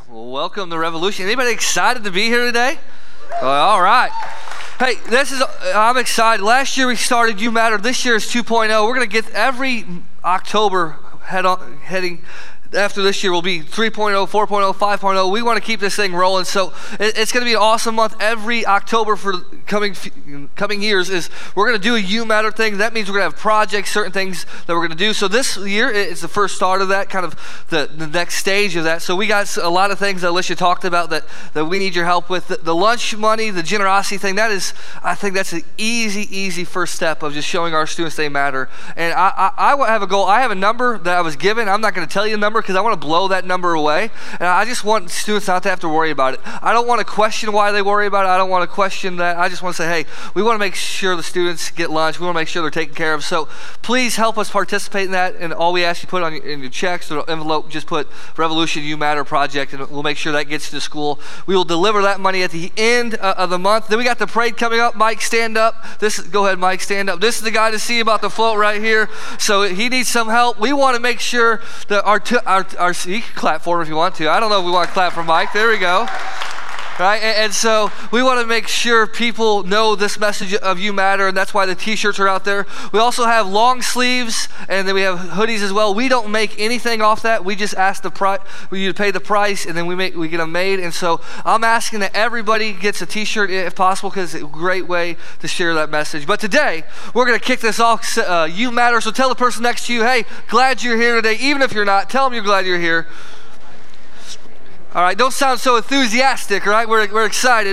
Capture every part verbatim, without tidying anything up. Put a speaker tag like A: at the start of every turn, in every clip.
A: Well, welcome to Revolution. Anybody excited to be here today? Well, all right. Hey, this is, I'm excited. Last year we started You Matter. This year is two point oh. We're going to get every October head on, heading after this year will be three point oh, four point oh, five point oh. We want to keep this thing rolling. So it, it's going to be an awesome month. Every October for coming coming years is we're going to do a You Matter thing. That means we're going to have projects, certain things that we're going to do. So this year is the first start of that, kind of the, the next stage of that. So we got a lot of things that Alicia talked about that, that we need your help with. The, the lunch money, the generosity thing, that is, I think that's an easy, easy first step of just showing our students they matter. And I, I, I have a goal. I have a number that I was given. I'm not going to tell you the number because I want to blow that number away. And I just want students not to have to worry about it. I don't want to question why they worry about it. I don't want to question that. I just want to say, hey, we want to make sure the students get lunch. We want to make sure they're taken care of. So please help us participate in that. And all we ask you put on your, in your checks or envelope, just put Revolution You Matter Project, and we'll make sure that gets to school. We will deliver that money at the end uh, of the month. Then we got the parade coming up. Mike, stand up. This, go ahead, Mike, stand up. This is the guy to see about the float right here. So he needs some help. We want to make sure that our, t- our, our you can clap for him if you want to. I don't know if we want to clap for Mike. There we go. Right? And, and so we want to make sure people know this message of You Matter, and that's why the t-shirts are out there. We also have long sleeves, and then we have hoodies as well. We don't make anything off that. We just ask the price, you to pay the price, and then we make we get them made. And so I'm asking that everybody gets a t-shirt if possible, because it's a great way to share that message. But today, we're going to kick this off. Uh, You Matter. So tell the person next to you, hey, glad you're here today. Even if you're not, tell them you're glad you're here. All right, don't sound so enthusiastic, all right? We're, we're excited.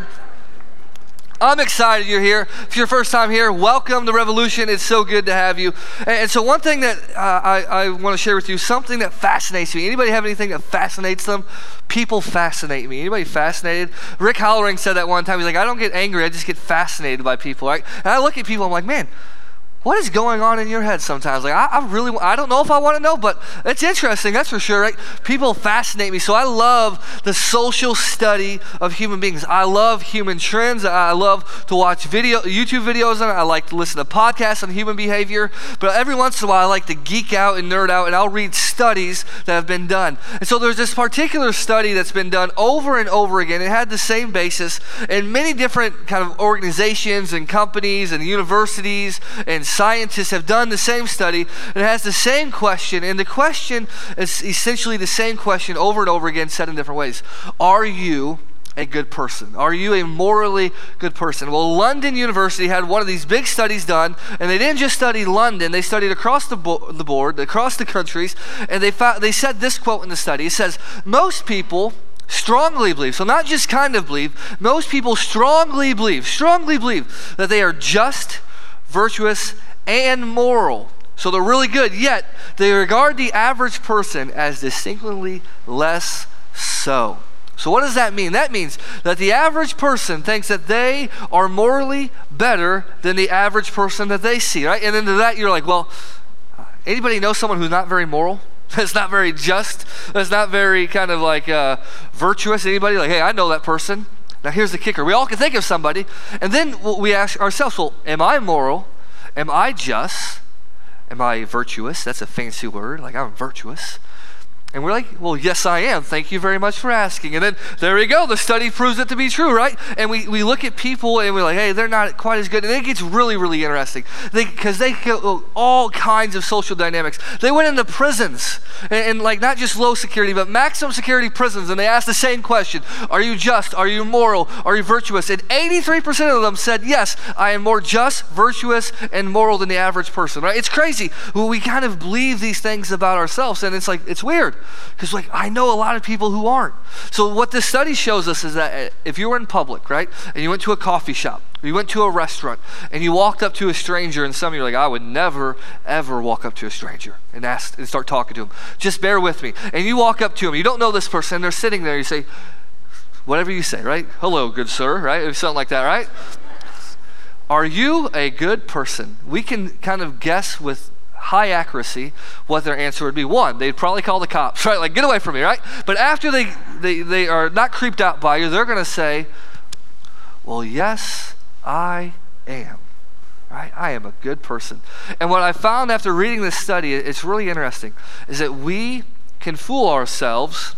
A: I'm excited you're here. If you're your first time here, welcome to Revolution. It's so good to have you. And, and so one thing that uh, I, I want to share with you, something that fascinates me. Anybody have anything that fascinates them? People fascinate me. Anybody fascinated? Rick Hollering said that one time. He's like, I don't get angry, I just get fascinated by people, right? And I look at people, I'm like, man, what is going on in your head sometimes? Like, I, I really, I don't know if I want to know, but it's interesting, that's for sure, right? People fascinate me. So I love the social study of human beings. I love human trends. I love to watch video, YouTube videos on it. I like to listen to podcasts on human behavior. But every once in a while, I like to geek out and nerd out, and I'll read studies that have been done. And so there's this particular study that's been done over and over again. It had the same basis, and many different kind of organizations and companies and universities and scientists have done the same study. It has the same question, and the question is essentially the same question over and over again, said in different ways. Are you a good person? Are you a morally good person? Well, London University had one of these big studies done, and they didn't just study London, they studied across the, bo- the board, across the countries, and they found, they said this quote in the study. It says, most people strongly believe, so not just kind of believe, most people strongly believe, strongly believe that they are just, virtuous, and moral. So they're really good, yet they regard the average person as distinctly less so. So what does that mean? That means that the average person thinks that they are morally better than the average person that they see, right? And then to that you're like, well, anybody know someone who's not very moral? That's not very just? That's not very kind of like uh, virtuous? Anybody? Like, hey, I know that person. Now here's the kicker. We all can think of somebody, and then we ask ourselves, well, am I moral? Am I just? Am I virtuous? That's a fancy word, like I'm virtuous. And we're like, well, yes, I am. Thank you very much for asking. And then there we go. The study proves it to be true, right? And we, we look at people and we're like, hey, they're not quite as good. And it gets really, really interesting because they, they go all kinds of social dynamics. They went into prisons and, and like not just low security, but maximum security prisons. And they asked the same question. Are you just? Are you moral? Are you virtuous? And eighty-three percent of them said, yes, I am more just, virtuous, and moral than the average person, right? It's crazy. Well, we kind of believe these things about ourselves, and it's like, it's weird. Because like I know a lot of people who aren't. So what this study shows us is that if you were in public, right, and you went to a coffee shop, or you went to a restaurant, and you walked up to a stranger, and some of you are like, I would never, ever walk up to a stranger and ask and start talking to him. Just bear with me. And you walk up to him, you don't know this person, and they're sitting there, you say, whatever you say, right? Hello, good sir, right? Or something like that, right? Are you a good person? We can kind of guess with high accuracy what their answer would be. One, they'd probably call the cops, right? Like, get away from me, right? But after they, they, they are not creeped out by you, they're going to say, well, yes, I am, right? I am a good person. And what I found after reading this study, it's really interesting, is that we can fool ourselves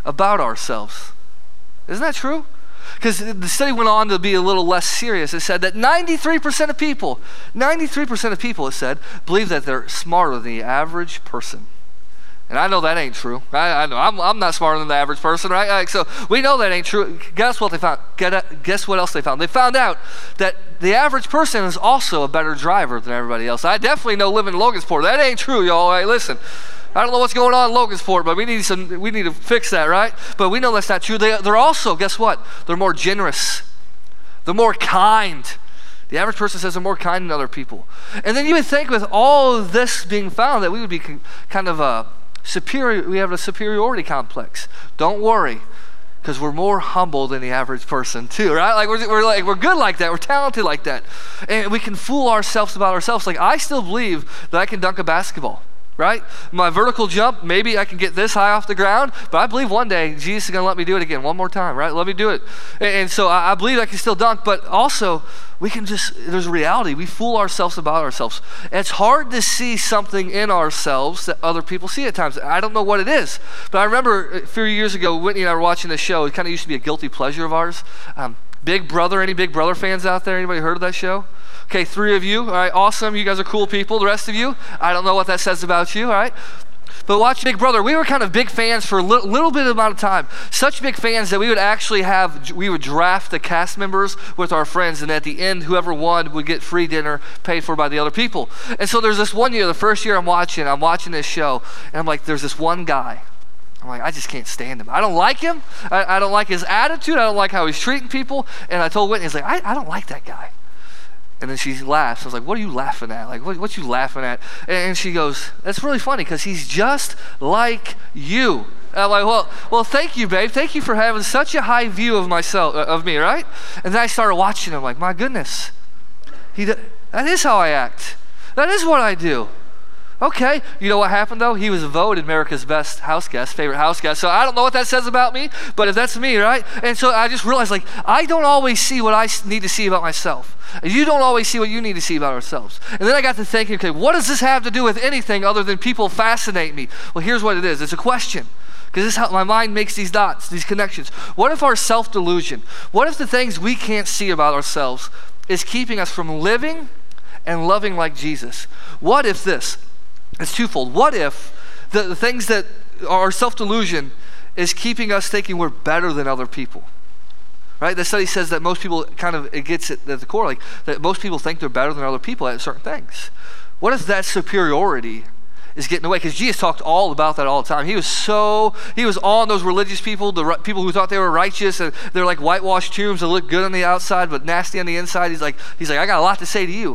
A: about ourselves. Isn't that true? Because the study went on to be a little less serious. It said that ninety-three percent of people, ninety-three percent of people, it said, believe that they're smarter than the average person. And I know that ain't true. I, I know I'm, I'm not smarter than the average person, right? Like, so we know that ain't true. Guess what they found? Get, guess what else they found? They found out that the average person is also a better driver than everybody else. I definitely know living in Logansport. That ain't true, y'all. Right, listen. I don't know what's going on in Logansport, but we need some. We need to fix that, right? But we know that's not true. They, they're also, guess what? They're more generous. They're more kind. The average person says they're more kind than other people. And then you would think with all of this being found that we would be kind of a superior. We have a superiority complex. Don't worry, because we're more humble than the average person too, right? Like we're, we're like we're good like that. We're talented like that, and we can fool ourselves about ourselves. Like I still believe that I can dunk a basketball. Right? My vertical jump, maybe I can get this high off the ground, but I believe one day Jesus is going to let me do it again one more time, right? Let me do it. And, and so I, I believe I can still dunk, but also we can just, there's a reality. We fool ourselves about ourselves. And it's hard to see something in ourselves that other people see at times. I don't know what it is, but I remember a few years ago, Whitney and I were watching this show. It kind of used to be a guilty pleasure of ours. Um, Big Brother, any Big Brother fans out there? Anybody heard of that show? Okay, three of you. All right, awesome. You guys are cool people. The rest of you, I don't know what that says about you, all right? But watch Big Brother. We were kind of big fans for a li- little bit amount of time. Such big fans that we would actually have, we would draft the cast members with our friends, and at the end, whoever won would get free dinner paid for by the other people. And so there's this one year, the first year I'm watching, I'm watching this show, and I'm like, there's this one guy. I'm like, I just can't stand him. I don't like him. I, I don't like his attitude. I don't like how he's treating people. And I told Whitney, he's like, I, I don't like that guy. And then she laughs. I was like, what are you laughing at? Like, what, what you laughing at? And, and she goes, that's really funny because he's just like you. And I'm like, well, well, thank you, babe. Thank you for having such a high view of myself, uh, of me, right? And then I started watching him like, my goodness. He, that is how I act. That is what I do. Okay, you know what happened though? He was voted America's best house guest, favorite house guest. So I don't know what that says about me, but if that's me, right? And so I just realized like, I don't always see what I need to see about myself. You don't always see what you need to see about ourselves. And then I got to thinking, okay, what does this have to do with anything other than people fascinate me? Well, here's what it is. It's a question. Because this is how my mind makes these dots, these connections. What if our self-delusion, what if the things we can't see about ourselves is keeping us from living and loving like Jesus? What if this? It's twofold. What if the, the things that our self-delusion is keeping us thinking we're better than other people? Right? The study says that most people kind of, it gets it at the core, like that most people think they're better than other people at certain things. What if that superiority is getting away? Because Jesus talked all about that all the time. He was so, he was on those religious people, the right, people who thought they were righteous, and they're like whitewashed tombs that look good on the outside but nasty on the inside. He's like, he's like, I got a lot to say to you.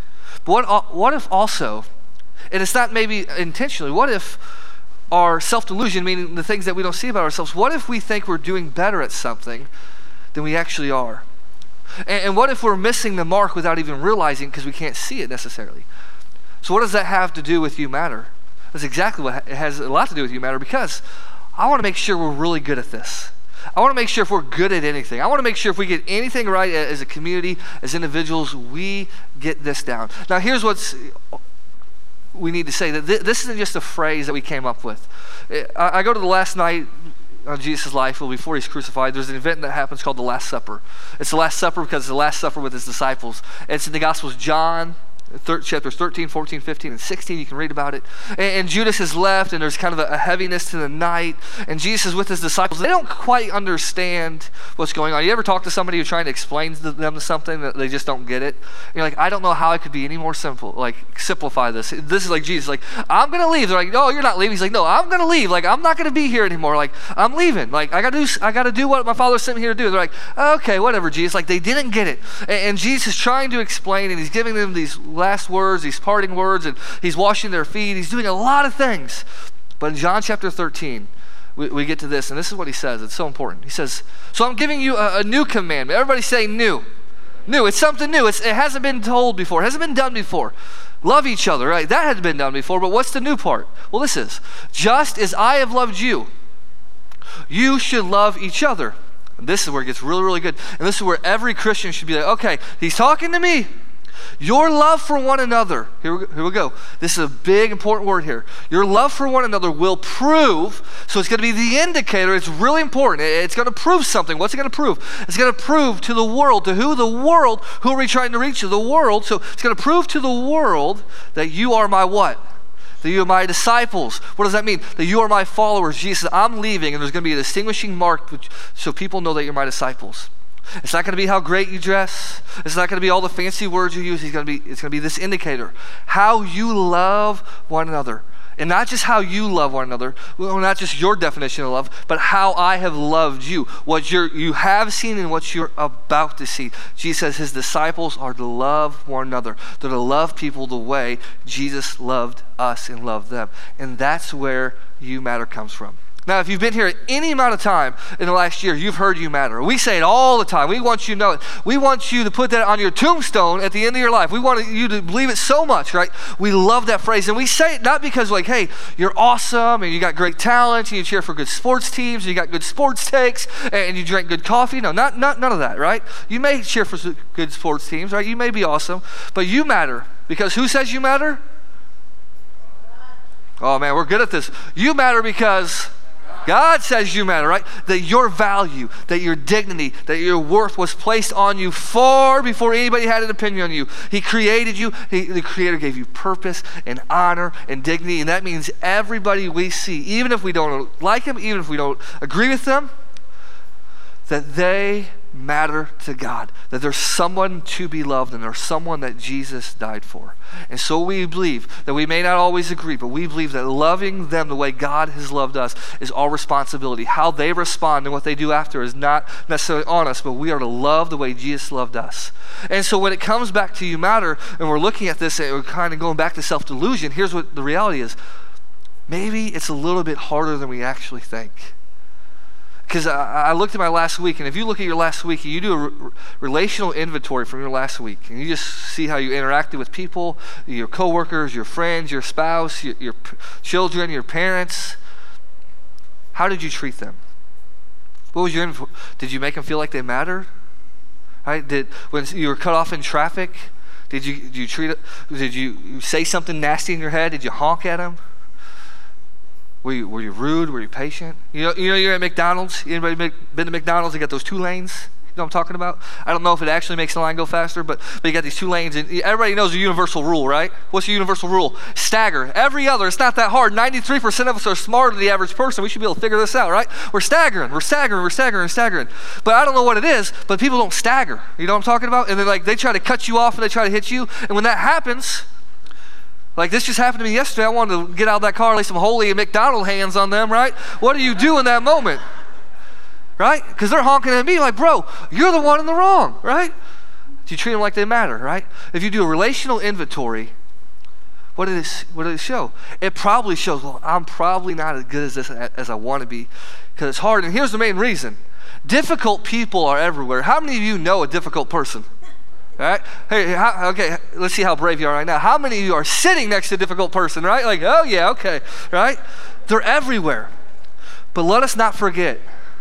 A: But what, what if also, and it's not maybe intentionally, what if our self-delusion, meaning the things that we don't see about ourselves, what if we think we're doing better at something than we actually are? And, and what if we're missing the mark without even realizing because we can't see it necessarily? So what does that have to do with You Matter? That's exactly what it has a lot to do with You Matter, because I want to make sure we're really good at this. I want to make sure if we're good at anything, I want to make sure if we get anything right as a community, as individuals, we get this down. Now here's what's we need to say, that th- this isn't just a phrase that we came up with. I, I go to the last night of Jesus' life, well, before he's crucified. There's an event that happens called the Last Supper. It's the Last Supper because it's the Last Supper with his disciples. It's in the Gospels, John, thir- chapters thirteen, fourteen, fifteen, and sixteen. You can read about it. And, and Judas has left, and there's kind of a, a heaviness to the night. And Jesus is with his disciples. They don't quite understand what's going on. You ever talk to somebody who's trying to explain to them something that they just don't get it? And you're like, I don't know how it could be any more simple. Like, simplify this. This is like Jesus. Like, I'm going to leave. They're like, no, you're not leaving. He's like, no, I'm going to leave. Like, I'm not going to be here anymore. Like, I'm leaving. Like, I got to do. I got to do what my Father sent me here to do. They're like, okay, whatever, Jesus. Like, they didn't get it. And, and Jesus is trying to explain, and he's giving them these last words, these parting words, and he's washing their feet. He's doing a lot of things. But in John chapter thirteen, we, we get to this, and this is what he says. It's so important. He says, so I'm giving you a, a new commandment. Everybody say new. New. It's something new. It's, it hasn't been told before. It hasn't been done before. Love each other, right? That hadn't been done before, but what's the new part? Well, this is, just as I have loved you, you should love each other. And this is where it gets really, really good. And this is where every Christian should be like, okay, he's talking to me, Your love for one another, here we, here we go. This is a big, important word here. Your love for one another will prove, so it's going to be the indicator. It's really important. It's going to prove something. What's it going to prove? It's going to prove to the world, to who? The world. Who are we trying to reach? To the world. So it's going to prove to the world that you are my what? That you are my disciples. What does that mean? That you are my followers. Jesus said, I'm leaving, and there's going to be a distinguishing mark so people know that you're my disciples. It's not going to be how great you dress. It's not going to be all the fancy words you use. It's going to be, it's going to be this indicator. How you love one another. And not just how you love one another, well, not just your definition of love, but how I have loved you. What you're, you have seen and what you're about to see. Jesus says his disciples are to love one another. They're to love people the way Jesus loved us and loved them. And that's where You Matter comes from. Now, if you've been here any amount of time in the last year, you've heard You Matter. We say it all the time. We want you to know it. We want you to put that on your tombstone at the end of your life. We want you to believe it so much, right? We love that phrase. And we say it not because like, hey, you're awesome and you got great talent and you cheer for good sports teams and you got good sports takes and you drink good coffee. No, not, not none of that, right? You may cheer for good sports teams, right? You may be awesome, but you matter. Because who says you matter? Oh, man, we're good at this. You matter because God says you matter, right? That your value, that your dignity, that your worth was placed on you far before anybody had an opinion on you. He created you. He, the Creator gave you purpose and honor and dignity, and that means everybody we see, even if we don't like them, even if we don't agree with them, that they matter to God, that there's someone to be loved and there's someone that Jesus died for. And so we believe that we may not always agree, but we believe that loving them the way God has loved us is our responsibility. How they respond and what they do after is not necessarily on us, but we are to love the way Jesus loved us. And so when it comes back to You Matter, and we're looking at this and we're kind of going back to self-delusion, here's what the reality is. Maybe it's a little bit harder than we actually think. Because I, I looked at my last week, and if you look at your last week, and you do a re- relational inventory from your last week, and you just see how you interacted with people, your coworkers, your friends, your spouse, your, your p- children, your parents, how did you treat them? What was your inventory? Did you make them feel like they mattered? Right? Did when you were cut off in traffic, did you did you treat it? Did you say something nasty in your head? Did you honk at them? Were you, were you rude? Were you patient? You know, you know you're at McDonald's. Anybody make, been to McDonald's? They got those two lanes. You know what I'm talking about? I don't know if it actually makes the line go faster, but, but you got these two lanes. And everybody knows the universal rule, right? What's the universal rule? Stagger. Every other, it's not that hard. ninety-three percent of us are smarter than the average person. We should be able to figure this out, right? We're staggering. We're staggering. We're staggering. Staggering. But I don't know what it is, but people don't stagger. You know what I'm talking about? And then like they try to cut you off and they try to hit you. And when that happens, like this just happened to me yesterday. I wanted to get out of that car, lay some holy McDonald hands on them, right? What do you do in that moment? Right? Because they're honking at me like, bro, you're the one in the wrong, right? Do you treat them like they matter, right? If you do a relational inventory, what did it, what did it show? It probably shows, well, I'm probably not as good as this as I want to be because it's hard. And here's the main reason. Difficult people are everywhere. How many of you know a difficult person? All right? Hey, how, okay, let's see how brave you are right now. How many of you are sitting next to a difficult person, right? Like, oh yeah, okay, right? They're everywhere. But let us not forget,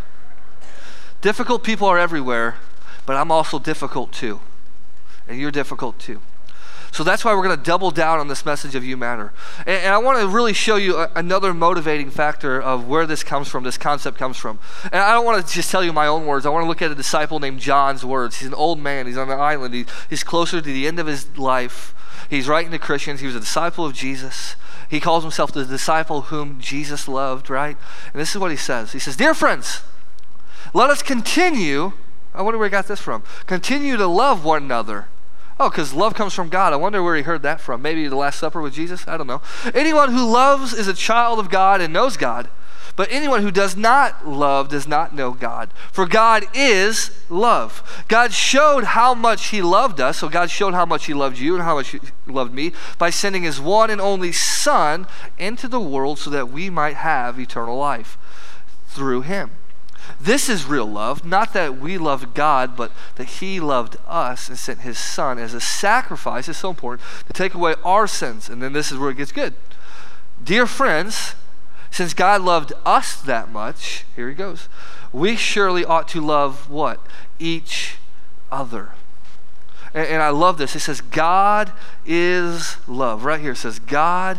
A: difficult people are everywhere, but I'm also difficult too. And you're difficult too. So that's why we're going to double down on this message of You Matter. And, and I want to really show you a, another motivating factor of where this comes from, this concept comes from. And I don't want to just tell you my own words. I want to look at a disciple named John's words. He's an old man. He's on an island. He, he's closer to the end of his life. He's writing to Christians. He was a disciple of Jesus. He calls himself the disciple whom Jesus loved, right? And this is what he says. He says, "Dear friends, let us continue." I wonder where he got this from. Continue to love one another. Oh, because love comes from God. I wonder where he heard that from. Maybe the Last Supper with Jesus? I don't know. Anyone who loves is a child of God and knows God. But anyone who does not love does not know God. For God is love. God showed how much he loved us. So God showed how much he loved you and how much he loved me by sending his one and only Son into the world so that we might have eternal life through him. This is real love, not that we loved God, but that he loved us and sent his Son as a sacrifice, it's so important, to take away our sins. And then this is where it gets good. Dear friends, since God loved us that much, here he goes, we surely ought to love what? Each other. And, and I love this. It says, God is love. Right here it says, God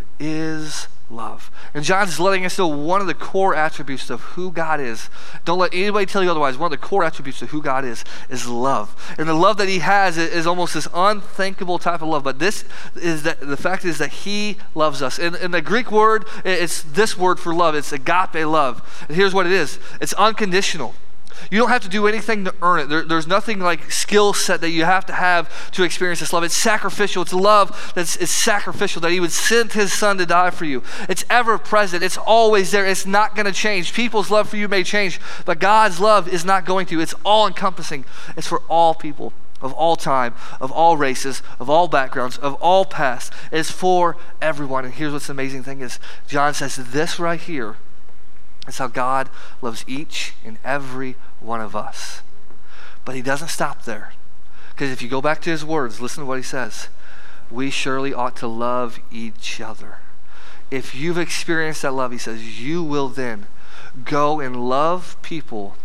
A: is love. And John's letting us know one of the core attributes of who God is. Don't let anybody tell you otherwise. One of the core attributes of who God is is love. And the love that he has is, is almost this unthinkable type of love. But this is that the fact is that he loves us. And, and the Greek word, it's this word for love. It's agape love. And here's what it is. It's unconditional. You don't have to do anything to earn it. There, there's nothing like skill set that you have to have to experience this love. It's sacrificial. It's love that's it's sacrificial, that he would send his son to die for you. It's ever present. It's always there. It's not going to change. People's love for you may change, but God's love is not going to. It's all encompassing. It's for all people of all time, of all races, of all backgrounds, of all past. It's for everyone. And here's what's the amazing thing is John says this right here. It's how God loves each and every one of us. But he doesn't stop there. Because if you go back to his words, listen to what he says. We surely ought to love each other. If you've experienced that love, he says, you will then go and love people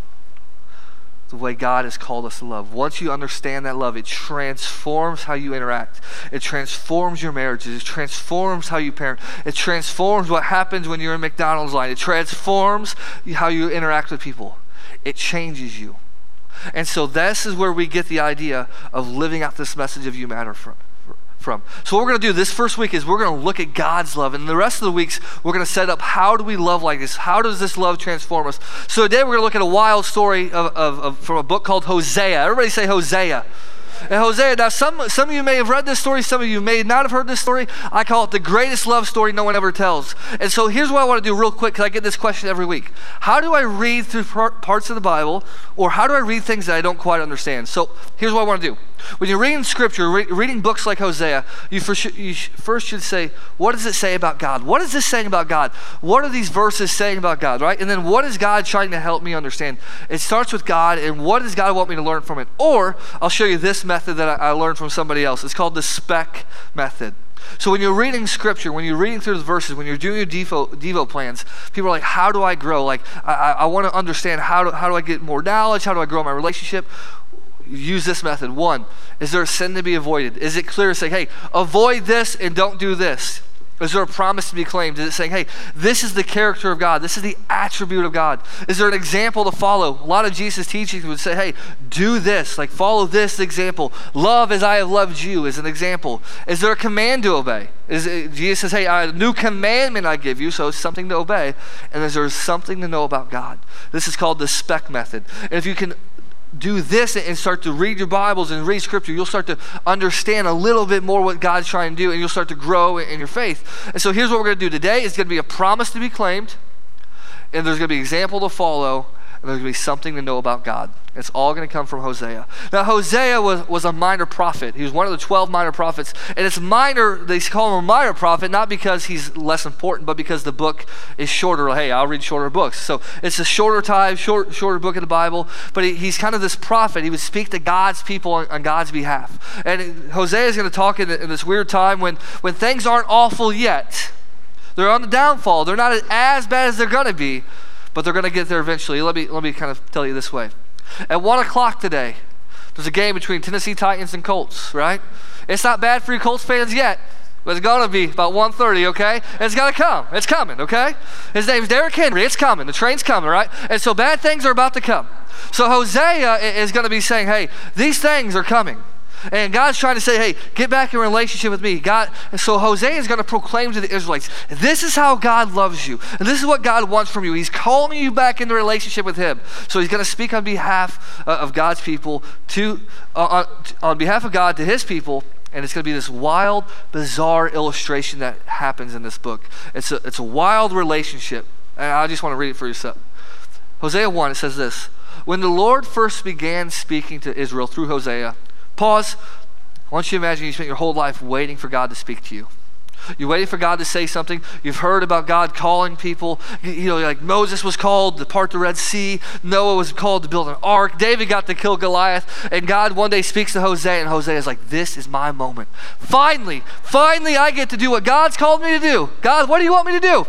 A: the way God has called us to love. Once you understand that love, it transforms how you interact. It transforms your marriages. It transforms how you parent. It transforms what happens when you're in McDonald's line. It transforms how you interact with people. It changes you. And so this is where we get the idea of living out this message of you matter from. From. So what we're going to do this first week is we're going to look at God's love, and the rest of the weeks we're going to set up how do we love like this? How does this love transform us? So today we're going to look at a wild story of, of, of from a book called Hosea. Everybody say Hosea. And Hosea, now some, some of you may have read this story, some of you may not have heard this story. I call it the greatest love story no one ever tells. And so here's what I want to do real quick, because I get this question every week. How do I read through parts of the Bible, or how do I read things that I don't quite understand? So here's what I want to do. When you're reading scripture, re- reading books like Hosea, you first, should, you first should say, what does it say about God? What is this saying about God? What are these verses saying about God, right? And then what is God trying to help me understand? It starts with God, and what does God want me to learn from it? Or I'll show you this method that I, I learned from somebody else. It's called the SPEC method. So when you're reading scripture, when you're reading through the verses, when you're doing your Devo, Devo plans, people are like, how do I grow? Like, I, I, I want to understand how do, how do I get more knowledge? How do I grow my relationship? Use this method. One, is there a sin to be avoided? Is it clear to say, hey, avoid this and don't do this? Is there a promise to be claimed? Is it saying, hey, this is the character of God. This is the attribute of God. Is there an example to follow? A lot of Jesus' teachings would say, hey, do this, like follow this example. Love as I have loved you is an example. Is there a command to obey? Is it, Jesus says, hey, a new commandment I give you, so it's something to obey. And is there something to know about God? This is called the SPEC method. And if you can do this and start to read your Bibles and read scripture, you'll start to understand a little bit more what God's trying to do, and you'll start to grow in your faith. And so here's what we're going to do today. It's going to be a promise to be claimed, and there's going to be an example to follow, and there's going to be something to know about God. It's all going to come from Hosea. Now, Hosea was, was a minor prophet. He was one of the twelve minor prophets. And it's minor, they call him a minor prophet, not because he's less important, but because the book is shorter. Hey, I'll read shorter books. So it's a shorter time, short, shorter book of the Bible. But he, he's kind of this prophet. He would speak to God's people on, on God's behalf. And Hosea is going to talk in, in this weird time when, when things aren't awful yet. They're on the downfall. They're not as bad as they're going to be, but they're going to get there eventually. Let me, let me kind of tell you this way. At one o'clock today, there's a game between Tennessee Titans and Colts, right? It's not bad for you Colts fans yet, but it's going to be about one thirty, okay? It's going to come. It's coming, okay? His name's Derrick Henry. It's coming. The train's coming, right? And so bad things are about to come. So Hosea is going to be saying, hey, these things are coming. And God's trying to say, hey, get back in relationship with me. God, and so Hosea is going to proclaim to the Israelites, this is how God loves you. And this is what God wants from you. He's calling you back into relationship with him. So he's going to speak on behalf uh, of God's people, to uh, on, on behalf of God to his people. And it's going to be this wild, bizarre illustration that happens in this book. It's a, it's a wild relationship. And I just want to read it for yourself. Hosea one, it says this. When the Lord first began speaking to Israel through Hosea, pause. I want you to imagine you spent your whole life waiting for God to speak to you. You're waiting for God to say something. You've heard about God calling people. You know, like Moses was called to part the Red Sea. Noah was called to build an ark. David got to kill Goliath. And God one day speaks to Hosea, and Hosea is like, this is my moment. Finally, finally I get to do what God's called me to do. God, what do you want me to do?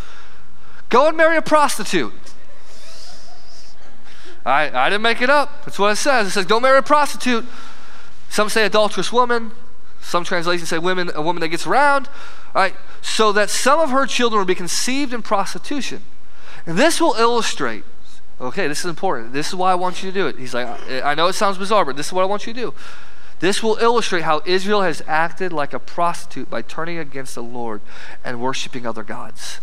A: Go and marry a prostitute. I, I didn't make it up. That's what it says. It says, go marry a prostitute. Some say adulterous woman. Some translations say women, a woman that gets around. All right, so that some of her children will be conceived in prostitution. And this will illustrate, okay, this is important. This is why I want you to do it. He's like, I know it sounds bizarre, but this is what I want you to do. This will illustrate how Israel has acted like a prostitute by turning against the Lord and worshiping other gods.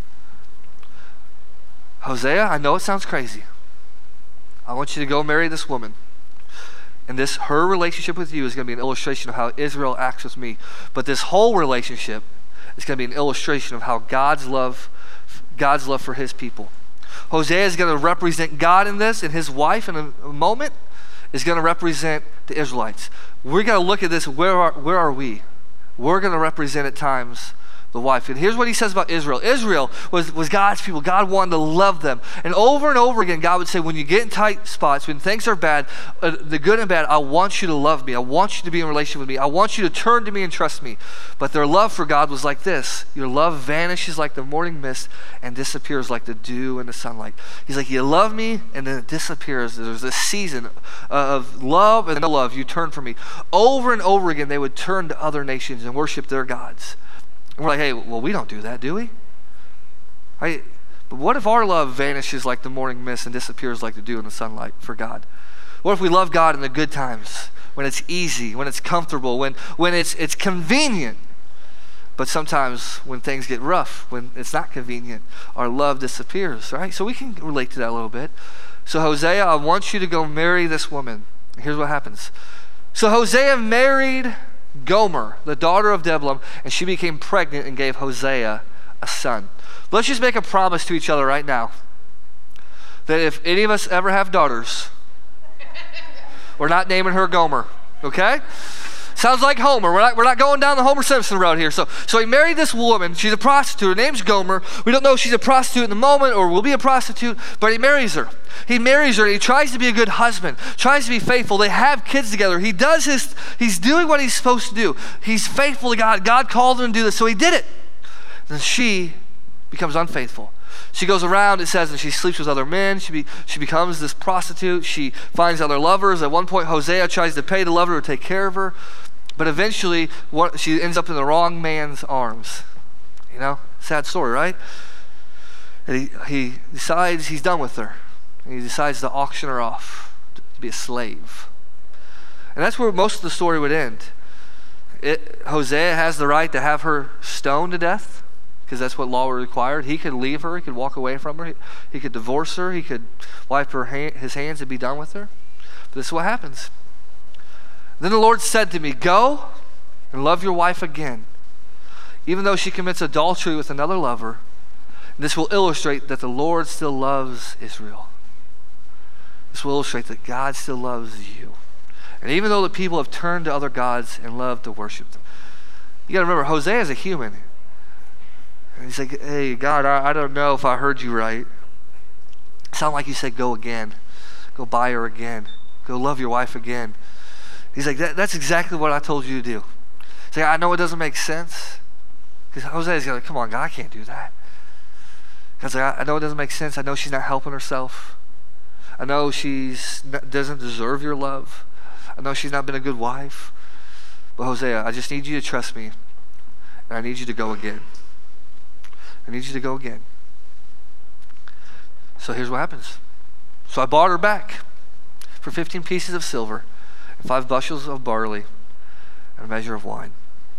A: Hosea, I know it sounds crazy. I want you to go marry this woman. And this, her relationship with you is going to be an illustration of how Israel acts with me. But this whole relationship is going to be an illustration of how God's love, God's love for his people. Hosea is going to represent God in this, and his wife in a, a moment is going to represent the Israelites. We're going to look at this, where are, where are we? We're going to represent at times the wife. And here's what he says about Israel. Israel was, was God's people. God wanted to love them. And over and over again, God would say, when you get in tight spots, when things are bad, uh, the good and bad, I want you to love me. I want you to be in relationship with me. I want you to turn to me and trust me. But their love for God was like this. Your love vanishes like the morning mist and disappears like the dew in the sunlight. He's like, you love me, and then it disappears. There's a season of love and no love. You turn from me. Over and over again, they would turn to other nations and worship their gods. And we're like, hey, well, we don't do that, do we? Right? But what if our love vanishes like the morning mist and disappears like the dew in the sunlight for God? What if we love God in the good times, when it's easy, when it's comfortable, when, when it's, it's convenient? But sometimes when things get rough, when it's not convenient, our love disappears, right? So we can relate to that a little bit. So Hosea, I want you to go marry this woman. Here's what happens. So Hosea married Gomer, the daughter of Diblaim, and she became pregnant and gave Hosea a son. Let's just make a promise to each other right now that if any of us ever have daughters, we're not naming her Gomer, okay? Sounds like Homer. We're not, we're not going down the Homer Simpson road here. So, so he married this woman. She's a prostitute. Her name's Gomer. We don't know if she's a prostitute in the moment or will be a prostitute, but he marries her. He marries her and he tries to be a good husband, tries to be faithful. They have kids together. He does his, he's doing what he's supposed to do. He's faithful to God. God called him to do this, so he did it. And she becomes unfaithful. She goes around, it says, and she sleeps with other men. She be, she becomes this prostitute. She finds other lovers. At one point, Hosea tries to pay the lover to take care of her. But eventually, what, she ends up in the wrong man's arms. You know, sad story, right? And he, he decides he's done with her. And he decides to auction her off to, to be a slave. And that's where most of the story would end. It, Hosea has the right to have her stoned to death, because that's what law required. He could leave her. He could walk away from her. He, he could divorce her. He could wipe her hand, his hands and be done with her. But this is what happens. Then the Lord said to me, go and love your wife again, even though she commits adultery with another lover. And this will illustrate that the Lord still loves Israel. This will illustrate that God still loves you. And even though the people have turned to other gods and love to worship them. You got to remember, Hosea is a human. And he's like, hey, God, I, I don't know if I heard you right. It sounded like you said go again. Go buy her again. Go love your wife again. He's like, that, that's exactly what I told you to do. He's like, I know it doesn't make sense. Because Hosea's like, come on, God, I can't do that. Because like, I know it doesn't make sense. I know she's not helping herself. I know she doesn't deserve your love. I know she's not been a good wife. But Hosea, I just need you to trust me. And I need you to go again. I need you to go again. So here's what happens. So I bought her back for fifteen pieces of silver, and five bushels of barley, and a measure of wine.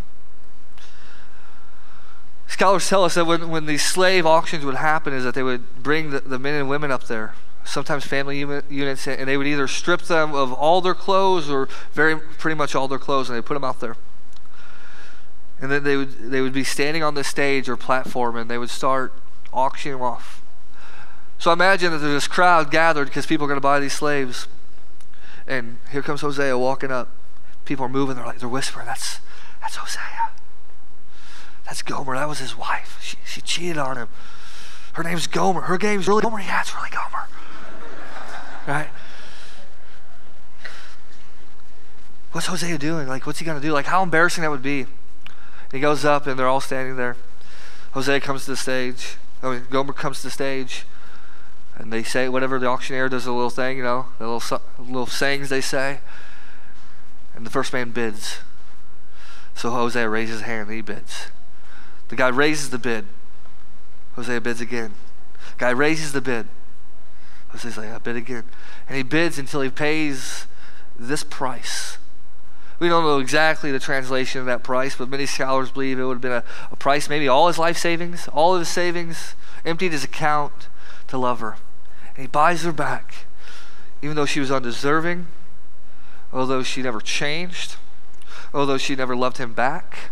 A: Scholars tell us that when, when these slave auctions would happen is that they would bring the, the men and women up there, sometimes family units, and they would either strip them of all their clothes or very pretty much all their clothes, and they put them out there. And then they would they would be standing on the stage or platform, and they would start auctioning off. So imagine that there's this crowd gathered because people are going to buy these slaves. And here comes Hosea walking up. People are moving. They're like, they're whispering, that's that's Hosea. That's Gomer. That was his wife. She, she cheated on him. Her name's Gomer. Her name's really Gomer. Yeah, it's really Gomer. Right? What's Hosea doing? Like, what's he going to do? Like, how embarrassing that would be. He goes up, and they're all standing there. Hosea comes to the stage. I mean, Gomer comes to the stage. And they say whatever the auctioneer does, a little thing, you know, the little little sayings they say. And the first man bids. So Hosea raises his hand and he bids. The guy raises the bid. Hosea bids again. Guy raises the bid. Hosea's like, I bid again. And he bids until he pays this price. We don't know exactly the translation of that price, but many scholars believe it would have been a, a price, maybe all his life savings, all of his savings, emptied his account to love her. And he buys her back, even though she was undeserving, although she never changed, although she never loved him back.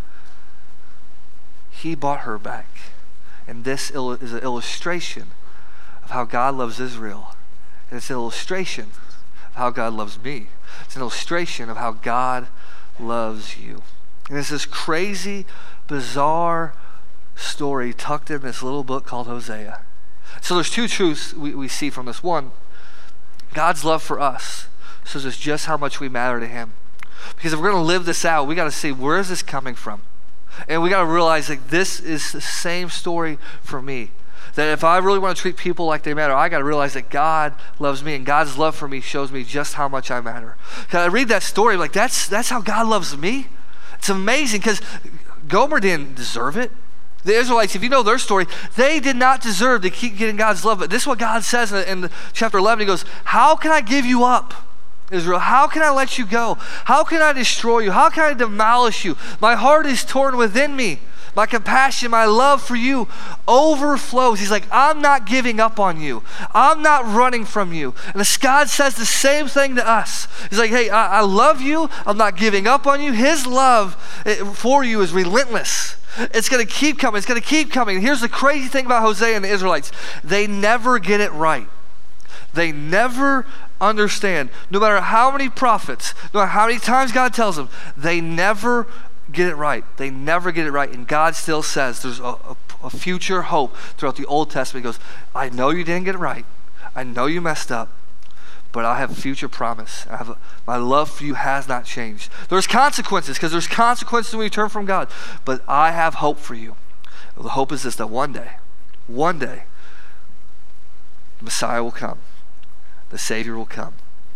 A: He bought her back. And this is an illustration of how God loves Israel. And it's an illustration of how God loves me. It's an illustration of how God loves you. And it's this crazy, bizarre story tucked in this little book called Hosea. So there's two truths we, we see from this. One, God's love for us shows us just how much we matter to him. Because if we're going to live this out, we got to see, where is this coming from? And we got to realize that this is the same story for me. That if I really want to treat people like they matter, I got to realize that God loves me, and God's love for me shows me just how much I matter. Can I read that story? Like, that's that's how God loves me? It's amazing, because Gomer didn't deserve it. The Israelites, if you know their story, they did not deserve to keep getting God's love. But this is what God says in, in chapter eleven. He goes, how can I give you up, Israel? How can I let you go? How can I destroy you? How can I demolish you? My heart is torn within me. My compassion, my love for you overflows. He's like, I'm not giving up on you. I'm not running from you. And this God says the same thing to us. He's like, hey, I, I love you. I'm not giving up on you. His love for you is relentless. It's going to keep coming. It's going to keep coming. And here's the crazy thing about Hosea and the Israelites. They never get it right. They never understand. No matter how many prophets, no matter how many times God tells them, they never get it right. They never get it right. And God still says there's a, a, a future hope throughout the Old Testament. He goes, I know you didn't get it right. I know you messed up, but I have a future promise. I have a, my love for you has not changed. There's consequences, because there's consequences when you turn from God, but I have hope for you. The hope is this, that one day, one day, the Messiah will come. The Savior will come.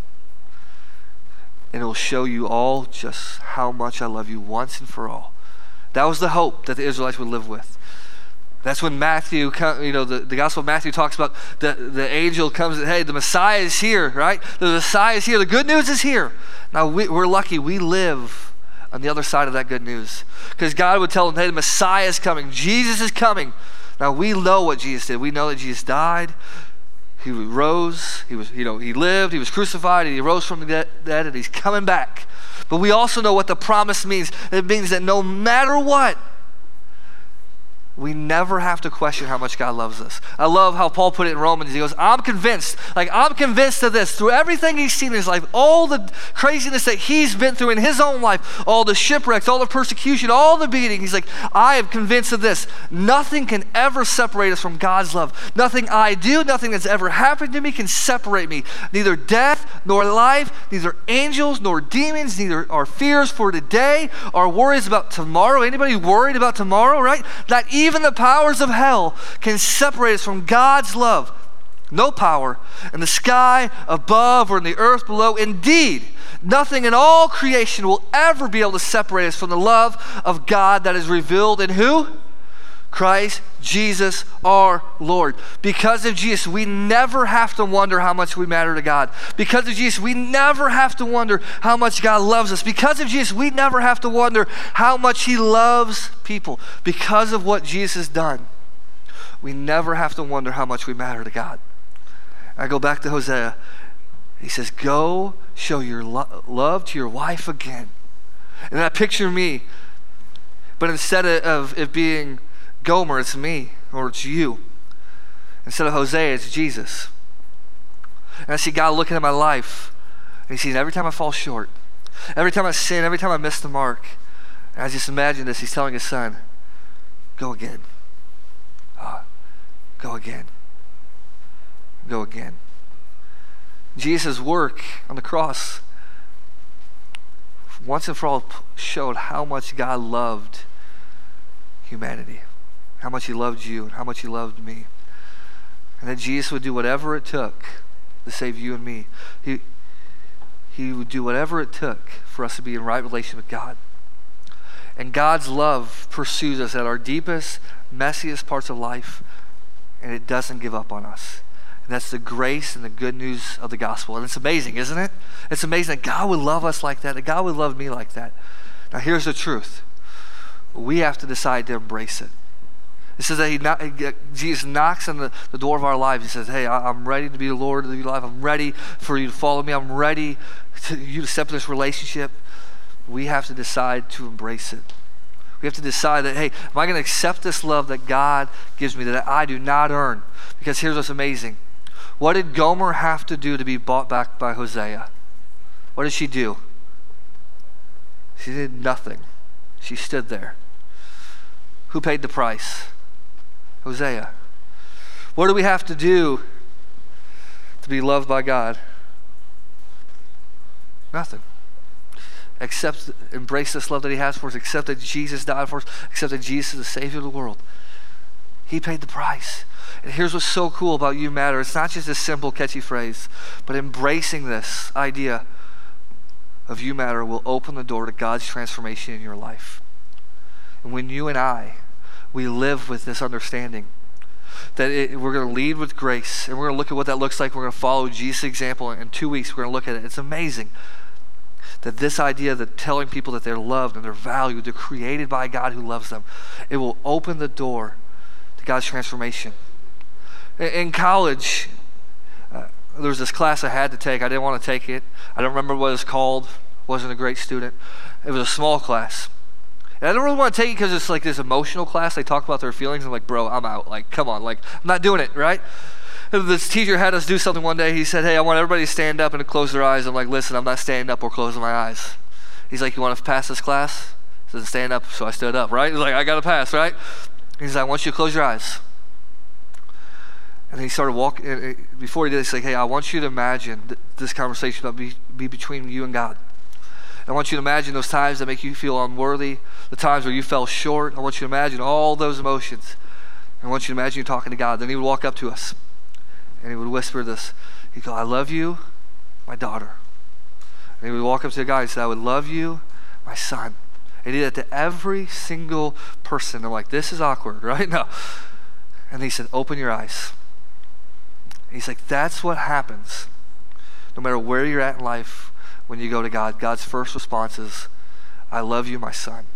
A: And it will show you all just how much I love you once and for all. That was the hope that the Israelites would live with. That's when Matthew, you know, the, the Gospel of Matthew talks about the, the angel comes and, hey, the Messiah is here, right? The Messiah is here. The good news is here. Now, we, we're lucky. We live on the other side of that good news. Because God would tell them, hey, the Messiah is coming. Jesus is coming. Now, we know what Jesus did. We know that Jesus died. He rose, he was, you know, he lived, he was crucified, and he rose from the dead, and he's coming back. But we also know what the promise means. It means that no matter what, we never have to question how much God loves us. I love how Paul put it in Romans. He goes, I'm convinced, like I'm convinced of this. Through everything he's seen in his life, all the craziness that he's been through in his own life, all the shipwrecks, all the persecution, all the beating, he's like, I am convinced of this. Nothing can ever separate us from God's love. Nothing I do, nothing that's ever happened to me can separate me. Neither death nor life, neither angels nor demons, neither our fears for today, our worries about tomorrow. Anybody worried about tomorrow, right? Not even Even the powers of hell can separate us from God's love. No power in the sky above or in the earth below. Indeed, nothing in all creation will ever be able to separate us from the love of God that is revealed in who? Christ Jesus our Lord. Because of Jesus, we never have to wonder how much we matter to God. Because of Jesus, we never have to wonder how much God loves us. Because of Jesus, we never have to wonder how much he loves people. Because of what Jesus has done, we never have to wonder how much we matter to God. I go back to Hosea. He says, go show your lo- love to your wife again. And I picture me, but instead of it being Gomer, it's me, or it's you. Instead of Hosea, it's Jesus. And I see God looking at my life, and he sees every time I fall short, every time I sin, every time I miss the mark. And I just imagine this, he's telling his son, go again. Uh, go again. Go again. Jesus' work on the cross once and for all showed how much God loved humanity. How much he loved you and how much he loved me. And that Jesus would do whatever it took to save you and me. He, he would do whatever it took for us to be in right relation with God. And God's love pursues us at our deepest, messiest parts of life, and it doesn't give up on us. And that's the grace and the good news of the gospel. And it's amazing, isn't it? It's amazing that God would love us like that, that God would love me like that. Now here's the truth. We have to decide to embrace it. It says that he not, Jesus knocks on the, the door of our lives. He says, hey, I, I'm ready to be the Lord of your life. I'm ready for you to follow me. I'm ready for you to step in this relationship. We have to decide to embrace it. We have to decide that, hey, am I going to accept this love that God gives me, that I do not earn? Because here's what's amazing. What did Gomer have to do to be bought back by Hosea? What did she do? She did nothing. She stood there. Who paid the price? Hosea. What do we have to do to be loved by God? Nothing. Accept, embrace this love that he has for us. Accept that Jesus died for us. Accept that Jesus is the Savior of the world. He paid the price. And here's what's so cool about You Matter. It's not just a simple, catchy phrase, but embracing this idea of You Matter will open the door to God's transformation in your life. And when you and I, we live with this understanding that it, we're going to lead with grace, and we're going to look at what that looks like. We're going to follow Jesus' example. In two weeks, we're going to look at it. It's amazing that this idea that telling people that they're loved and they're valued, they're created by God who loves them, it will open the door to God's transformation. In, in college, uh, there was this class I had to take. I didn't want to take it. I don't remember what it was called. Wasn't a great student. It was a small class. And I don't really want to take it because it's like this emotional class. They talk about their feelings. I'm like, bro, I'm out. Like, come on. Like, I'm not doing it, right? And this teacher had us do something one day. He said, hey, I want everybody to stand up and to close their eyes. I'm like, listen, I'm not standing up or closing my eyes. He's like, you want to pass this class? He said, stand up. So I stood up, right? He's like, I got to pass, right? He's like, I want you to close your eyes. And he started walking. Before he did, he's like, hey, I want you to imagine th- this conversation about be, be between you and God. I want you to imagine those times that make you feel unworthy, the times where you fell short. I want you to imagine all those emotions. I want you to imagine you talking to God. Then he would walk up to us, and he would whisper this. He'd go, I love you, my daughter. And he would walk up to the guy and say, I would love you, my son. And he did that to every single person. I'm like, this is awkward, right? No. And he said, open your eyes. And he's like, that's what happens. No matter where you're at in life, when you go to God, God's first response is, I love you, my son.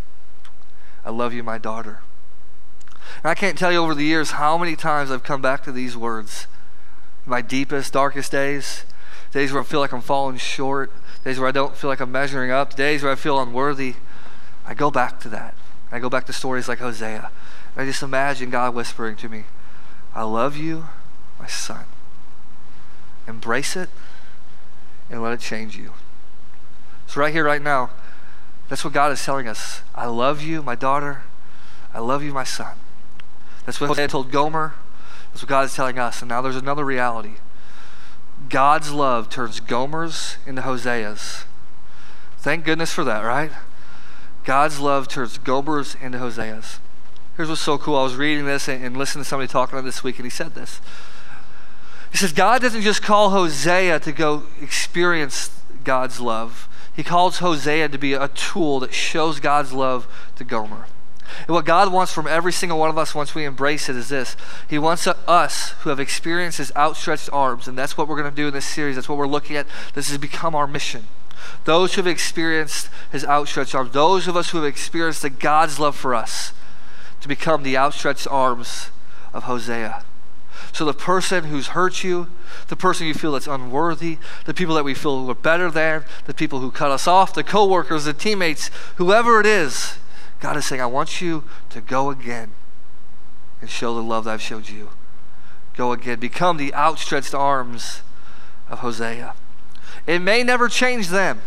A: I love you, my daughter. And I can't tell you over the years how many times I've come back to these words. My deepest, darkest days, days where I feel like I'm falling short, days where I don't feel like I'm measuring up, days where I feel unworthy. I go back to that. I go back to stories like Hosea. And I just imagine God whispering to me, I love you, my son. Embrace it and let it change you. So right here, right now, that's what God is telling us. I love you, my daughter. I love you, my son. That's what Hosea told Gomer. That's what God is telling us. And now there's another reality. God's love turns Gomers into Hoseas. Thank goodness for that, right? God's love turns Gomers into Hoseas. Here's what's so cool. I was reading this and, and listening to somebody talking on this week, and he said this. He says, God doesn't just call Hosea to go experience God's love. He calls Hosea to be a tool that shows God's love to Gomer. And what God wants from every single one of us once we embrace it is this. He wants us who have experienced his outstretched arms, and that's what we're going to do in this series. That's what we're looking at. This has become our mission. Those who have experienced his outstretched arms, those of us who have experienced the God's love for us, to become the outstretched arms of Hosea. So the person who's hurt you, the person you feel that's unworthy, the people that we feel we're better than, the people who cut us off, the coworkers, the teammates, whoever it is, God is saying, I want you to go again and show the love that I've showed you. Go again. Become the outstretched arms of Hosea. It may never change them,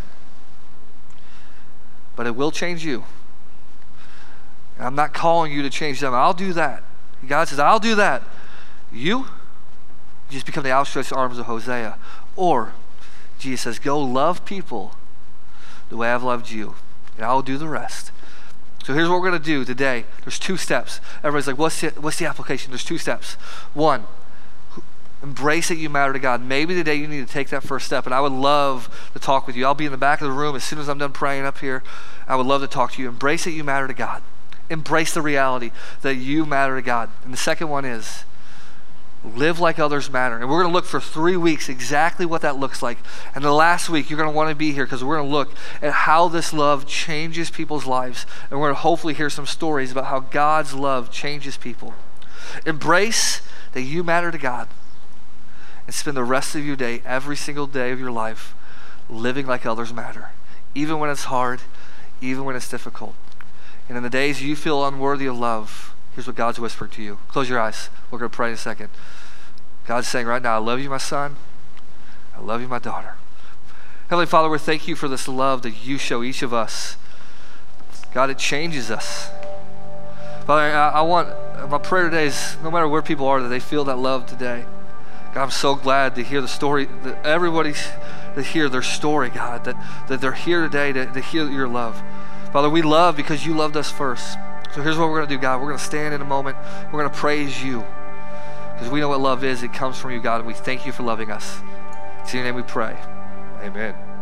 A: but it will change you. And I'm not calling you to change them. I'll do that. God says, I'll do that. You just become the outstretched arms of Hosea. Or Jesus says, go love people the way I've loved you, and I'll do the rest. So here's what we're going to do today. There's two steps. Everybody's like, what's the, what's the application? There's two steps. One, Embrace that you matter to God. Maybe today you need to take that first step, and I would love to talk with you. I'll be in the back of the room as soon as I'm done praying up here. I would love to talk to you. Embrace that you matter to God. Embrace the reality that you matter to God. And the second one is live like others matter. And we're going to look for three weeks exactly what that looks like. And the last week, you're going to want to be here because we're going to look at how this love changes people's lives. And we're going to hopefully hear some stories about how God's love changes people. Embrace that you matter to God. And spend the rest of your day, every single day of your life, living like others matter. Even when it's hard, even when it's difficult. And in the days you feel unworthy of love, here's what God's whispering to you. Close your eyes. We're going to pray in a second. God's saying right now, I love you, my son. I love you, my daughter. Heavenly Father, we thank you for this love that you show each of us. God, it changes us. Father, I, I want, my prayer today is no matter where people are, that they feel that love today. God, I'm so glad to hear the story, that everybody to hear their story, God, that, that they're here today to, to hear your love. Father, we love because you loved us first. So here's what we're going to do, God. We're going to stand in a moment. We're going to praise you because we know what love is. It comes from you, God, and we thank you for loving us. It's in your name we pray. Amen.